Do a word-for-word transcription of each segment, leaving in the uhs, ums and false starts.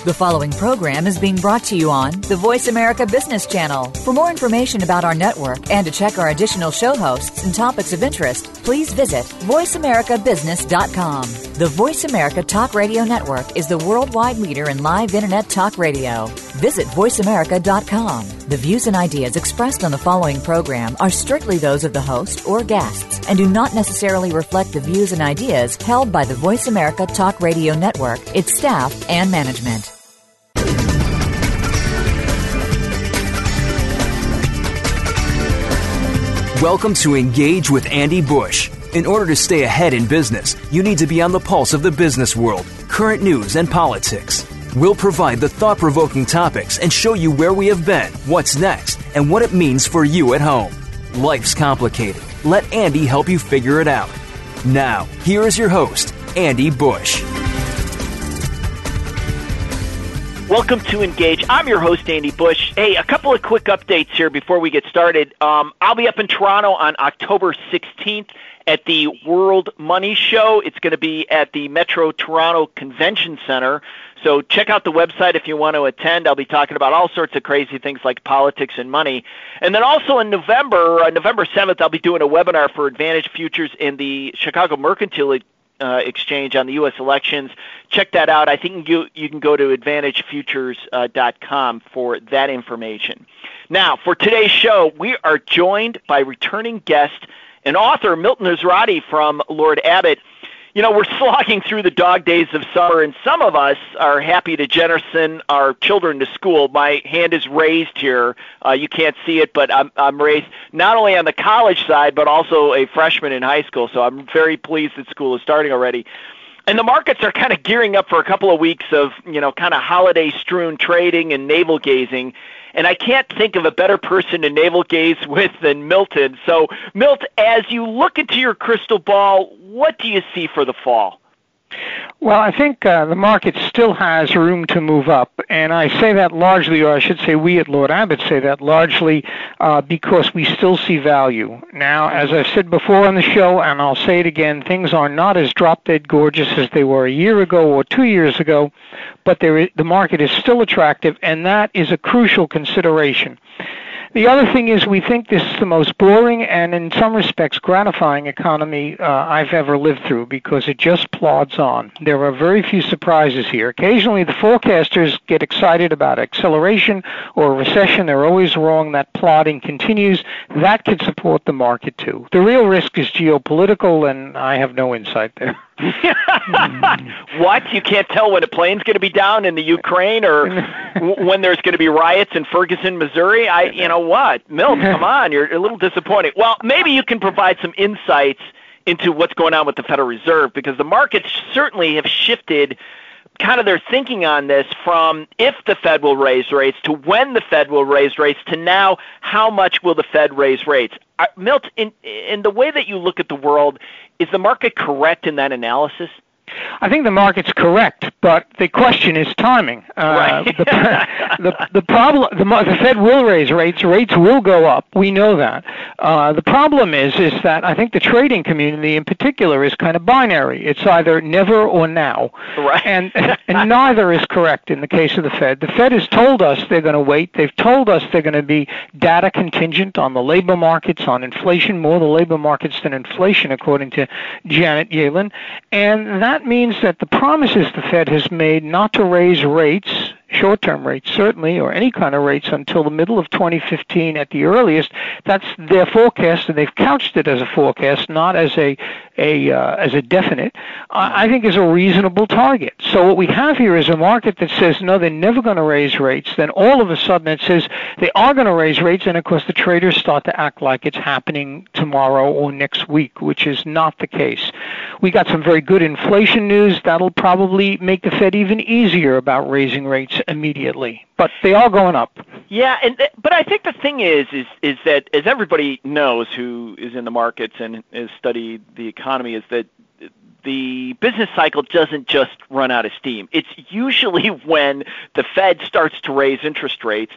The following program is being brought to you on the Voice America Business Channel. For more information about our network and to check our additional show hosts and topics of interest, please visit voice america business dot com. The Voice America Talk Radio Network is the worldwide leader in live Internet talk radio. Visit voice america dot com. The views and ideas expressed on the following program are strictly those of the host or guests and do not necessarily reflect the views and ideas held by the Voice America Talk Radio Network, its staff, and management. Welcome to Engage with Andy Bush. In order to stay ahead in business, you need to be on the pulse of the business world, current news, and politics. We'll provide the thought-provoking topics and show you where we have been, what's next, and what it means for you at home. Life's complicated. Let Andy help you figure it out. Now, here is your host, Andy Bush. Welcome to Engage. I'm your host, Andy Bush. Hey, a couple of quick updates here before we get started. Um, I'll be up in Toronto on October sixteenth at the World Money Show. It's going to be at the Metro Toronto Convention Center. So check out the website if you want to attend. I'll be talking about all sorts of crazy things like politics and money. And then also in November, uh, November seventh, I'll be doing a webinar for Advantage Futures in the Chicago Mercantile Uh, exchange on the U S elections. Check that out. I think you you can go to advantage futures dot com for that information. Now, for today's show, we are joined by returning guest and author Milton Nezrati from Lord Abbett. You know, we're slogging through the dog days of summer, and some of us are happy to jettison our children to school. My hand is raised here. Uh, you can't see it, but I'm, I'm raised not only on the college side, but also a freshman in high school. So I'm very pleased that school is starting already. And the markets are kind of gearing up for a couple of weeks of, you know, kind of holiday-strewn trading and navel-gazing. And I can't think of a better person to navel-gaze with than Milton. So, Milt, as you look into your crystal ball, what do you see for the fall? Well, I think uh, the market still has room to move up, and I say that largely, or I should say we at Lord Abbett say that largely uh, because we still see value. Now, as I've said before on the show, and I'll say it again, things are not as drop-dead gorgeous as they were a year ago or two years ago, but there is, the market is still attractive, and that is a crucial consideration. The other thing is we think this is the most boring and in some respects gratifying economy uh, I've ever lived through because it just plods on. There are very few surprises here. Occasionally the forecasters get excited about acceleration or a recession. They're always wrong. That plodding continues. That could support the market too. The real risk is geopolitical, and I have no insight there. What? You can't tell when a plane's going to be down in the Ukraine or w- when there's going to be riots in Ferguson, Missouri? I, you know what? Milt, come on. You're a little disappointing. Well, maybe you can provide some insights into what's going on with the Federal Reserve, because the markets certainly have shifted kind of their thinking on this from if the Fed will raise rates to when the Fed will raise rates to now how much will the Fed raise rates. Uh, Milt, in, in the way that you look at the world, is the market correct in that analysis? I think the market's correct, but the question is timing. Uh, right. the, the the problem, the, the Fed will raise rates. Rates will go up. We know that. Uh, the problem is, is that I think the trading community in particular is kind of binary. It's either never or now, right. and and neither is correct in the case of the Fed. The Fed has told us they're going to wait. They've told us they're going to be data contingent on the labor markets, on inflation, more the labor markets than inflation, according to Janet Yellen, and that means that the promises the Fed has made not to raise rates, short-term rates certainly, or any kind of rates until the middle of twenty fifteen at the earliest, that's their forecast, and they've couched it as a forecast, not as a a uh, as a definite, uh, I think is a reasonable target. So what we have here is a market that says, no, they're never going to raise rates. Then all of a sudden it says they are going to raise rates, and of course the traders start to act like it's happening tomorrow or next week, which is not the case. We got some very good inflation news. That'll probably make the Fed even easier about raising rates immediately, but they are going up. Yeah, and th- but I think the thing is, is is that as everybody knows who is in the markets and has studied the economy, is that the business cycle doesn't just run out of steam. It's usually when the Fed starts to raise interest rates.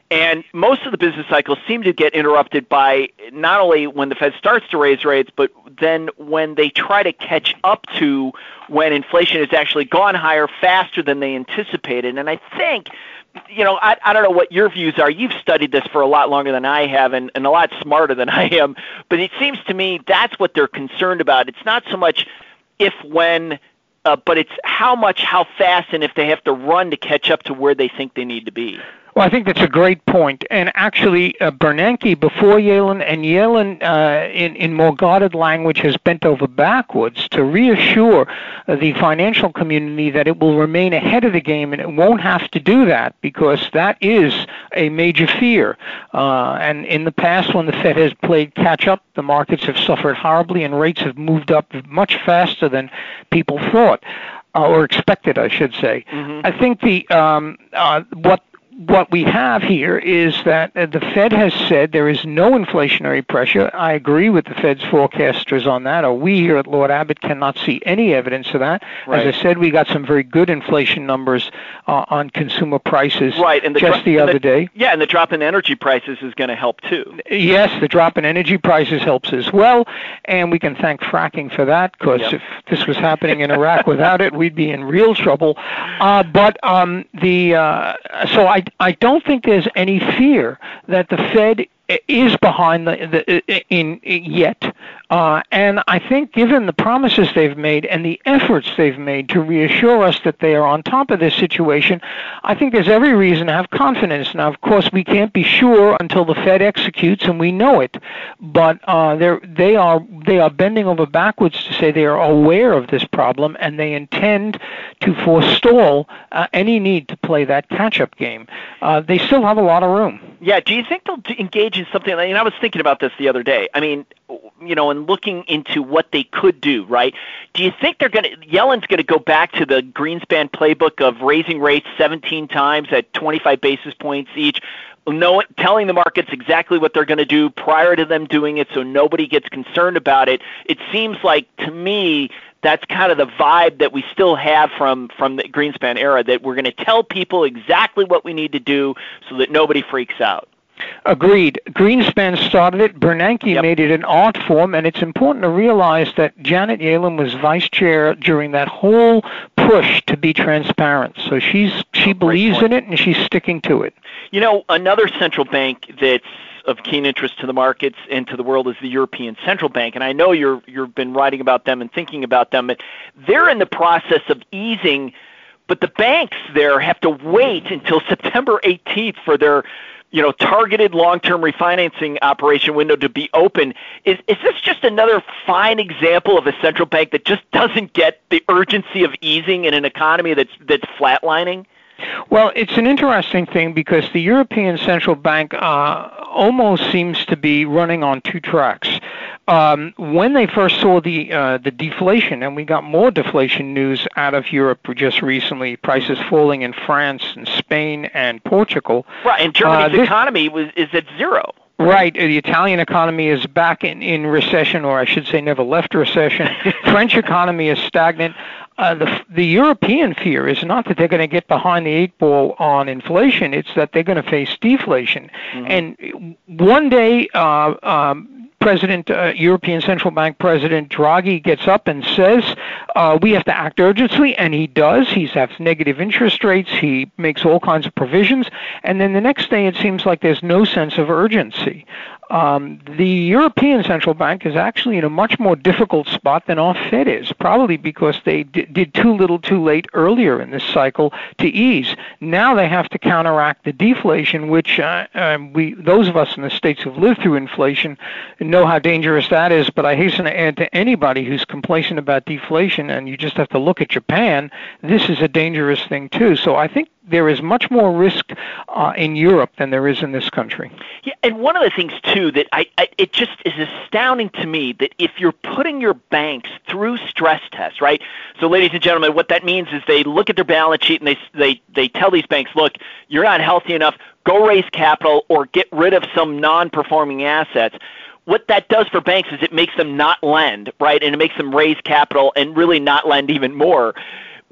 And most of the business cycles seem to get interrupted by not only when the Fed starts to raise rates, but then when they try to catch up to when inflation has actually gone higher faster than they anticipated. And I think, you know, I, I don't know what your views are. You've studied this for a lot longer than I have and, and a lot smarter than I am. But it seems to me that's what they're concerned about. It's not so much if, when, uh, but it's how much, how fast, and if they have to run to catch up to where they think they need to be. Well, I think that's a great point. And actually, uh, Bernanke before Yellen, and Yellen uh, in, in more guarded language has bent over backwards to reassure uh, the financial community that it will remain ahead of the game and it won't have to do that, because that is a major fear. Uh, and in the past, when the Fed has played catch-up, the markets have suffered horribly and rates have moved up much faster than people thought, uh, or expected, I should say. Mm-hmm. I think the um, uh, what What we have here is that the Fed has said there is no inflationary pressure. I agree with the Fed's forecasters on that, or we here at Lord Abbett cannot see any evidence of that. Right. As I said, we got some very good inflation numbers uh, on consumer prices right. and the just dro- the other the, day. Yeah, and the drop in energy prices is going to help too. Yes, the drop in energy prices helps as well, and we can thank fracking for that, because yep. if this was happening in Iraq without it, we'd be in real trouble. Uh, but um, the uh, so I I don't think there's any fear that the Fed is behind the, the in, in yet, uh, and I think given the promises they've made and the efforts they've made to reassure us that they are on top of this situation, I think there's every reason to have confidence. Now, of course, we can't be sure until the Fed executes, and we know it, but uh, they're they are they are bending over backwards to say they are aware of this problem and they intend to forestall uh, any need to play that catch-up game. Uh, they still have a lot of room. Yeah. Do you think they'll engage in something? I mean, I was thinking about this the other day. I mean, you know, and looking into what they could do, right? Do you think they're going to, Yellen's going to go back to the Greenspan playbook of raising rates seventeen times at twenty-five basis points each, know, telling the markets exactly what they're going to do prior to them doing it so nobody gets concerned about it? It seems like, to me, that's kind of the vibe that we still have from, from the Greenspan era, that we're going to tell people exactly what we need to do so that nobody freaks out. Agreed. Greenspan started it. Bernanke yep. made it an art form, and it's important to realize that Janet Yellen was vice chair during that whole push to be transparent. So she's she oh, believes in it, and she's sticking to it. You know, another central bank that's of keen interest to the markets and to the world is the European Central Bank. And I know you're, you've been writing about them and thinking about them, but they're in the process of easing, but the banks there have to wait until September eighteenth for their you know, targeted long-term refinancing operation window to be open. Is is this just another fine example of a central bank that just doesn't get the urgency of easing in an economy that's that's flatlining? Well, it's an interesting thing because the European Central Bank uh, almost seems to be running on two tracks. Um, when they first saw the uh, the deflation, and we got more deflation news out of Europe just recently, prices falling in France and Spain and Portugal. Right, and Germany's uh, this, economy was is at zero. Right, the Italian economy is back in, in recession, or I should say never left recession. French economy is stagnant. Uh, the the European fear is not that they're going to get behind the eight ball on inflation, it's that they're going to face deflation. Mm-hmm. And one day, uh, um, President, uh, European Central Bank President Draghi gets up and says, uh, we have to act urgently, and he does. He has negative interest rates. He makes all kinds of provisions. And then the next day it seems like there's no sense of urgency. Um, the European Central Bank is actually in a much more difficult spot than our Fed is, probably because they d- did too little too late earlier in this cycle to ease. Now they have to counteract the deflation, which uh, uh, we, those of us in the States who've lived through inflation know how dangerous that is, but I hasten to add to anybody who's complacent about deflation, and you just have to look at Japan, this is a dangerous thing too. So I think there is much more risk uh, in Europe than there is in this country. Yeah, and one of the things, too, that I, I it just is astounding to me that if you're putting your banks through stress tests, right? So, ladies and gentlemen, what that means is they look at their balance sheet and they they they tell these banks, look, you're not healthy enough, go raise capital or get rid of some non-performing assets. What that does for banks is it makes them not lend, right? And it makes them raise capital and really not lend even more.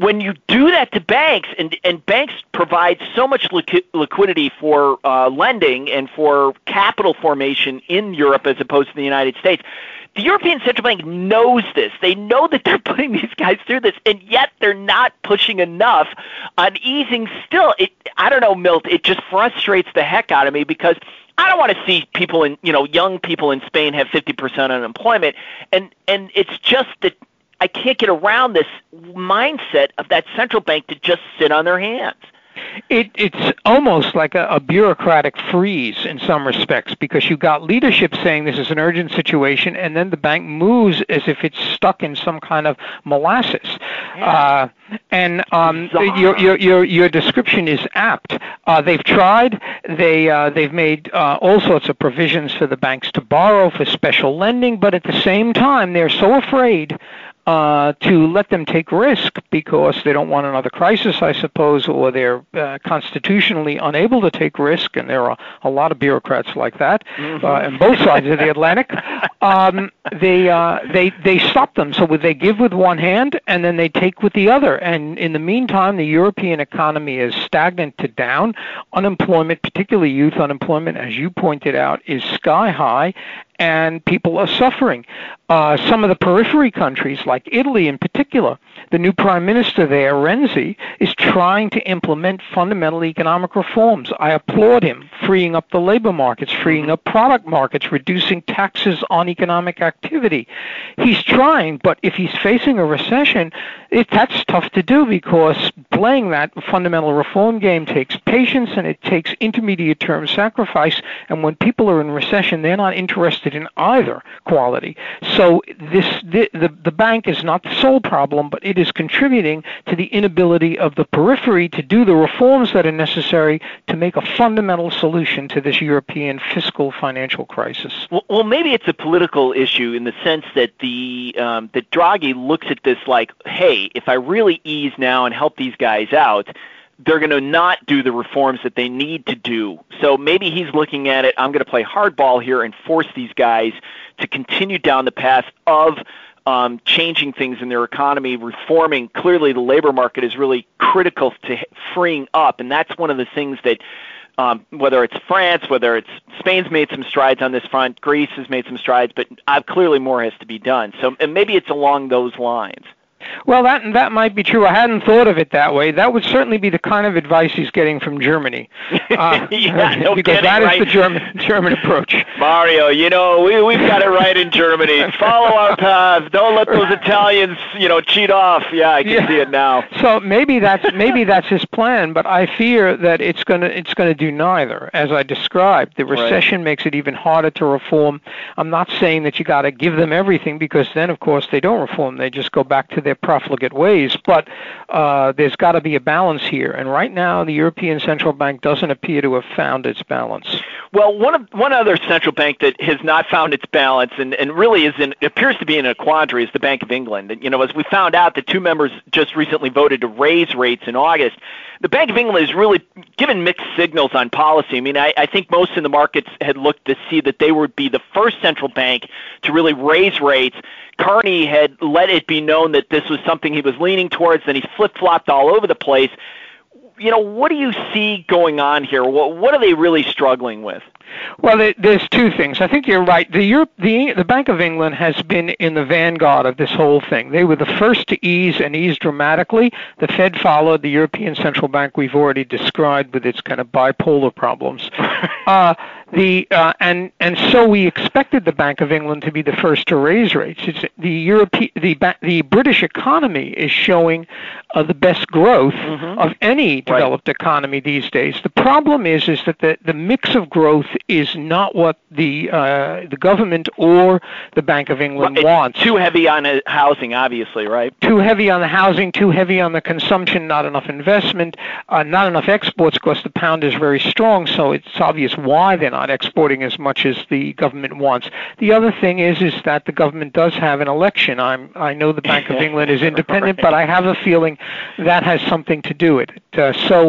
when you do that to banks, and, and banks provide so much liqu- liquidity for uh, lending and for capital formation in Europe as opposed to the United States, the European Central Bank knows this. They know that they're putting these guys through this, and yet they're not pushing enough on easing still. It, I don't know, Milt, it just frustrates the heck out of me because I don't want to see people in, you know, young people in Spain have fifty percent unemployment, and, and it's just that I can't get around this mindset of that central bank to just sit on their hands. It, it's almost like a, a bureaucratic freeze in some respects because you got leadership saying this is an urgent situation, and then the bank moves as if it's stuck in some kind of molasses. Yeah. Uh, and um, your, your your your description is apt. Uh, they've tried. They uh, they've made uh, all sorts of provisions for the banks to borrow for special lending, but at the same time, they're so afraid Uh, to let them take risk because they don't want another crisis, I suppose, or they're uh, constitutionally unable to take risk, and there are a lot of bureaucrats like that mm-hmm. uh, on both sides of the Atlantic. Um, they uh, they they stop them, so they give with one hand and then they take with the other. And in the meantime, the European economy is stagnant to down. Unemployment, particularly youth unemployment, as you pointed out, is sky high. And people are suffering. Uh, some of the periphery countries, like Italy in particular, the new prime minister there, Renzi, is trying to implement fundamental economic reforms. I applaud him, freeing up the labor markets, freeing up product markets, reducing taxes on economic activity. He's trying, but if he's facing a recession, it, that's tough to do because playing that fundamental reform game takes patience and it takes intermediate-term sacrifice. And when people are in recession, they're not interested in either quality. So this the, the the bank is not the sole problem, but it is contributing to the inability of the periphery to do the reforms that are necessary to make a fundamental solution to this European fiscal financial crisis. Well, well maybe it's a political issue in the sense that the um, that Draghi looks at this like, hey, if I really ease now and help these guys out, they're going to not do the reforms that they need to do. So maybe he's looking at it, I'm going to play hardball here and force these guys to continue down the path of um, changing things in their economy, reforming. Clearly, the labor market is really critical to freeing up, and that's one of the things that um, whether it's France, whether it's Spain's made some strides on this front, Greece has made some strides, but uh, clearly more has to be done. So and maybe it's along those lines. Well, that that might be true. I hadn't thought of it that way. That would certainly be the kind of advice he's getting from Germany, uh, yeah, no because kidding, that is right? the German German approach. Mario, you know we we've got it right in Germany. Follow our path. Don't let those Italians, you know, cheat off. Yeah, I can yeah. see it now. So maybe that's maybe that's his plan, but I fear that it's gonna it's gonna do neither. As I described, the recession right. makes it even harder to reform. I'm not saying that you got to give them everything because then, of course, they don't reform. They just go back to their profligate ways, but uh, there's got to be a balance here. And right now, the European Central Bank doesn't appear to have found its balance. Well, one of, one other central bank that has not found its balance and, and really is in, appears to be in a quandary is the Bank of England. And, you know, as we found out, the two members just recently voted to raise rates in August. The Bank of England has really given mixed signals on policy. I mean, I, I think most in the markets had looked to see that they would be the first central bank to really raise rates. Carney had let it be known that this was something he was leaning towards, then he flip-flopped all over the place. You know, what do you see going on here? What, what are they really struggling with? Well, there's two things. I think you're right. The, Europe, the the Bank of England has been in the vanguard of this whole thing. They were the first to ease and ease dramatically. The Fed followed. The European Central Bank we've already described with its kind of bipolar problems. uh, the uh, and and so we expected the Bank of England to be the first to raise rates. It's the European the the British economy is showing uh, the best growth mm-hmm. of any developed right. economy these days. The problem is is that the, the mix of growth is not what the uh, the government or the Bank of England well, wants. Too heavy on housing, obviously, right? Too heavy on the housing, too heavy on the consumption, not enough investment, uh, not enough exports because the pound is very strong, so it's obvious why they're not exporting as much as the government wants. The other thing is is that the government does have an election. I'm I know the Bank of England is independent, right. but I have a feeling that has something to do with it. Uh, so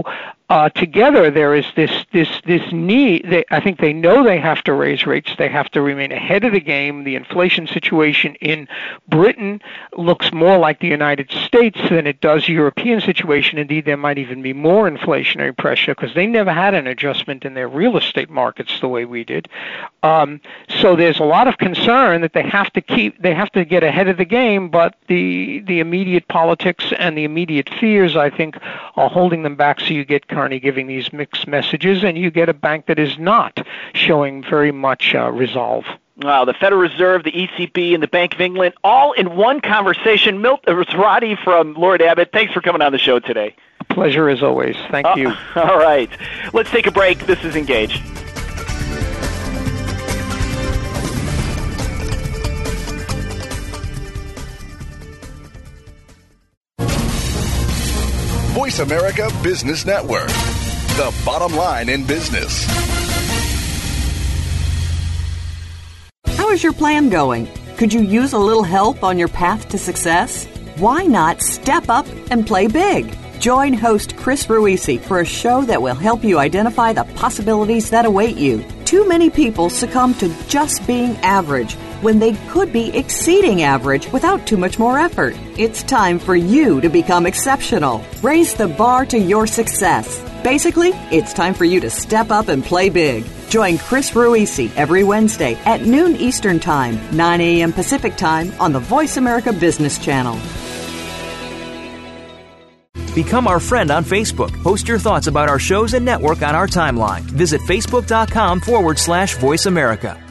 uh, together there is this this this need. They, I think they know they have to raise rates. They have to remain ahead of the game. The inflation situation in Britain looks more like the United States than it does European situation. Indeed, there might even be more inflationary pressure because they never had an adjustment in their real estate markets the way we did. Um, so there's a lot of concern that they have to keep, they have to get ahead of the game, but the the immediate politics and the immediate fears, I think, are holding them back. So you get Carney giving these mixed messages, and you get a bank that is not showing very much uh, resolve. Wow, the Federal Reserve, the E C B, and the Bank of England, all in one conversation. Milt Roddy from Lord Abbett, thanks for coming on the show today. Pleasure as always. Thank uh, you. All right. Let's take a break. This is Engage. Voice America Business Network, the bottom line in business. How is your plan going? Could you use a little help on your path to success? Why not step up and play big? Join host Chris Ruisi for a show that will help you identify the possibilities that await you. Too many people succumb to just being average when they could be exceeding average without too much more effort. It's time for you to become exceptional. Raise the bar to your success. Basically, it's time for you to step up and play big. Join Chris Ruisi every Wednesday at noon Eastern Time, nine a.m. Pacific Time on the Voice America Business Channel. Become our friend on Facebook. Post your thoughts about our shows and network on our timeline. Visit facebook.com forward slash Voice America.